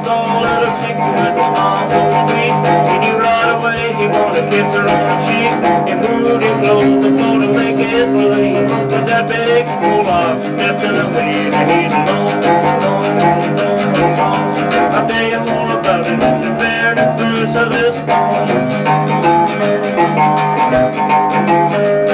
saw a little chicken with a smile so sweet. He knew right away he wanted to kiss her on the cheek. It moved him close.